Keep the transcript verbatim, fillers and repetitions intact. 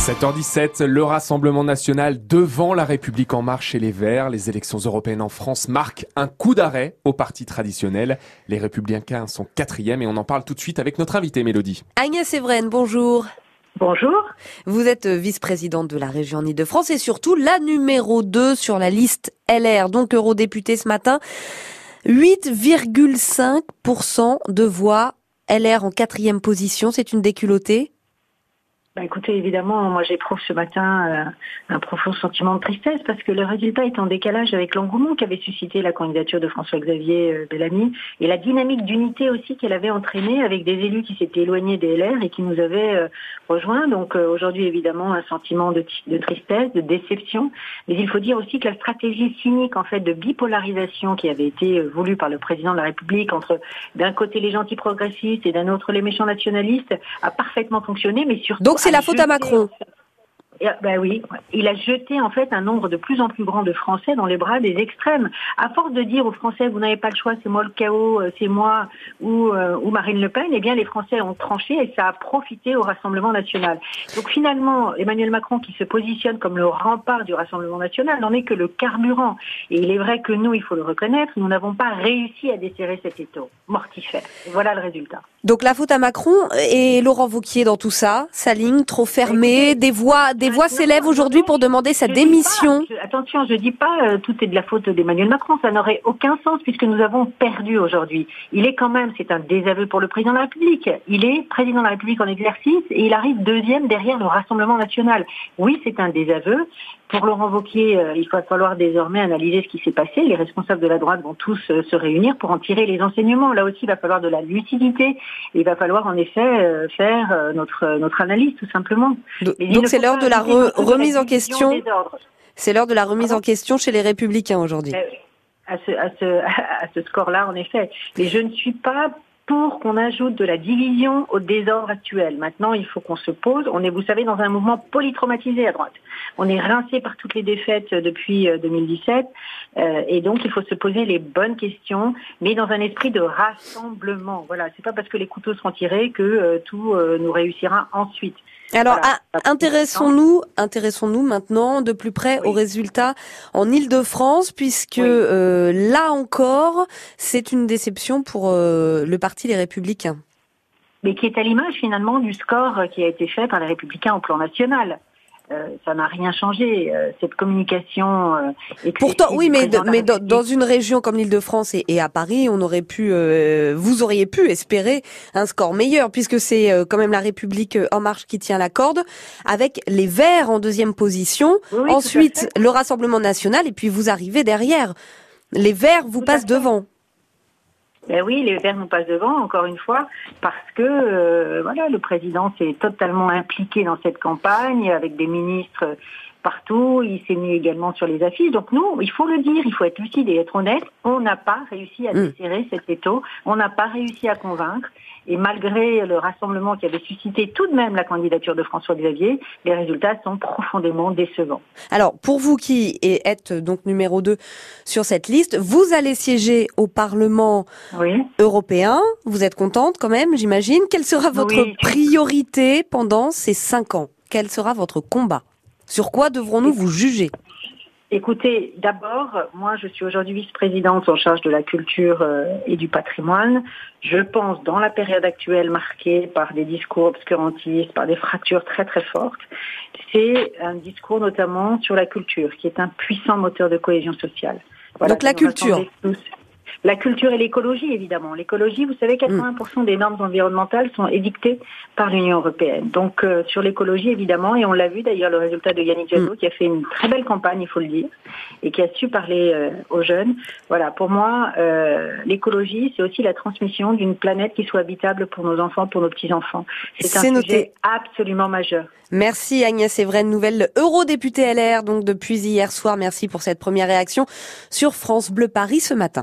sept heures dix-sept, le Rassemblement national devant La République en marche et les Verts. Les élections européennes en France marquent un coup d'arrêt au parti traditionnel. Les Républicains sont quatrième et on en parle tout de suite avec notre invitée Mélodie. Agnès Evren, bonjour. Bonjour. Vous êtes vice-présidente de la région Île-de-France et surtout la numéro deux sur la liste L R, donc eurodéputée ce matin. huit virgule cinq pour cent de voix, L R en quatrième position, c'est une déculottée? Bah écoutez, évidemment, moi j'éprouve ce matin euh, un profond sentiment de tristesse parce que le résultat est en décalage avec l'engouement qu'avait suscité la candidature de François-Xavier euh, Bellamy et la dynamique d'unité aussi qu'elle avait entraînée avec des élus qui s'étaient éloignés des L R et qui nous avaient euh, rejoints. Donc euh, aujourd'hui, évidemment, un sentiment de, de tristesse, de déception. Mais il faut dire aussi que la stratégie cynique en fait de bipolarisation qui avait été euh, voulue par le président de la République entre d'un côté les gentils progressistes et d'un autre les méchants nationalistes a parfaitement fonctionné, mais surtout Donc c'est la faute à Macron. Ben oui, il a jeté en fait un nombre de plus en plus grand de Français dans les bras des extrêmes. À force de dire aux Français, vous n'avez pas le choix, c'est moi le chaos, c'est moi ou, euh, ou Marine Le Pen, eh bien les Français ont tranché et ça a profité au Rassemblement national. Donc finalement, Emmanuel Macron qui se positionne comme le rempart du Rassemblement national n'en est que le carburant. Et il est vrai que nous, il faut le reconnaître, nous n'avons pas réussi à desserrer cet étau mortifère. Et voilà le résultat. Donc la faute à Macron et Laurent Wauquiez dans tout ça, sa ligne trop fermée, des voix, des voix s'élèvent aujourd'hui pour demander sa je démission. Pas, je, attention, je dis pas euh, tout est de la faute d'Emmanuel Macron, ça n'aurait aucun sens puisque nous avons perdu aujourd'hui. Il est quand même, c'est un désaveu pour le président de la République. Il est président de la République en exercice et il arrive deuxième derrière le Rassemblement national. Oui, c'est un désaveu. Pour Laurent Wauquiez, euh, il va falloir désormais analyser ce qui s'est passé. Les responsables de la droite vont tous euh, se réunir pour en tirer les enseignements. Là aussi, il va falloir de la lucidité. Et il va falloir en effet euh, faire euh, notre euh, notre analyse tout simplement. Donc, donc c'est l'heure de la re- remise en question. C'est l'heure de la remise Pardon en question chez les Républicains aujourd'hui. À ce à ce à ce score-là, en effet. Mais je ne suis pas pour qu'on ajoute de la division au désordre actuel. Maintenant, il faut qu'on se pose. On est, vous savez, dans un mouvement polytraumatisé à droite. On est rincé par toutes les défaites depuis deux mille dix-sept. Euh, et donc, il faut se poser les bonnes questions, mais dans un esprit de rassemblement. Voilà, c'est pas parce que les couteaux seront tirés que euh, tout euh, nous réussira ensuite. Alors, Voilà. à, intéressons-nous, intéressons-nous maintenant de plus près oui. aux résultats en Île-de-France, puisque oui. euh, là encore, c'est une déception pour euh, le parti Les Républicains. Mais qui est à l'image finalement du score qui a été fait par les Républicains au plan national. Euh, ça n'a rien changé. Euh, cette communication. Euh, Pourtant, oui, mais, de, mais dans, dans une région comme l'Île-de-France et, et à Paris, on aurait pu, euh, vous auriez pu espérer un score meilleur, puisque c'est euh, quand même la République En Marche qui tient la corde, avec les Verts en deuxième position. Oui, oui, ensuite, le Rassemblement national, et puis vous arrivez derrière. Les Verts vous tout passent devant. Ben oui, les Verts nous passent devant, encore une fois, parce que euh, voilà, le président s'est totalement impliqué dans cette campagne, avec des ministres partout, il s'est mis également sur les affiches. Donc nous, il faut le dire, il faut être lucide et être honnête, on n'a pas réussi à desserrer mmh. cet étau, on n'a pas réussi à convaincre, et malgré le rassemblement qui avait suscité tout de même la candidature de François-Xavier, les résultats sont profondément décevants. Alors, pour vous qui êtes donc numéro deux sur cette liste, vous allez siéger au Parlement oui. européen, vous êtes contente quand même, j'imagine. Quelle sera votre oui. priorité pendant ces cinq ans? Quel sera votre combat? Sur quoi devrons-nous vous juger? Écoutez, d'abord, moi je suis aujourd'hui vice-présidente en charge de la culture euh, et du patrimoine. Je pense, dans la période actuelle marquée par des discours obscurantistes, par des fractures très très fortes, c'est un discours notamment sur la culture, qui est un puissant moteur de cohésion sociale. Voilà, donc la culture. La culture et l'écologie, évidemment. L'écologie, vous savez, quatre-vingts pour cent des normes environnementales sont édictées par l'Union européenne. Donc, euh, sur l'écologie, évidemment, et on l'a vu d'ailleurs, le résultat de Yannick Jadot, mmh. qui a fait une très belle campagne, il faut le dire, et qui a su parler euh, aux jeunes. Voilà, pour moi, euh, l'écologie, c'est aussi la transmission d'une planète qui soit habitable pour nos enfants, pour nos petits-enfants. C'est un c'est sujet noté. absolument majeur. Merci Agnès Evren, nouvelle eurodéputée L R, donc depuis hier soir. Merci pour cette première réaction sur France Bleu Paris ce matin.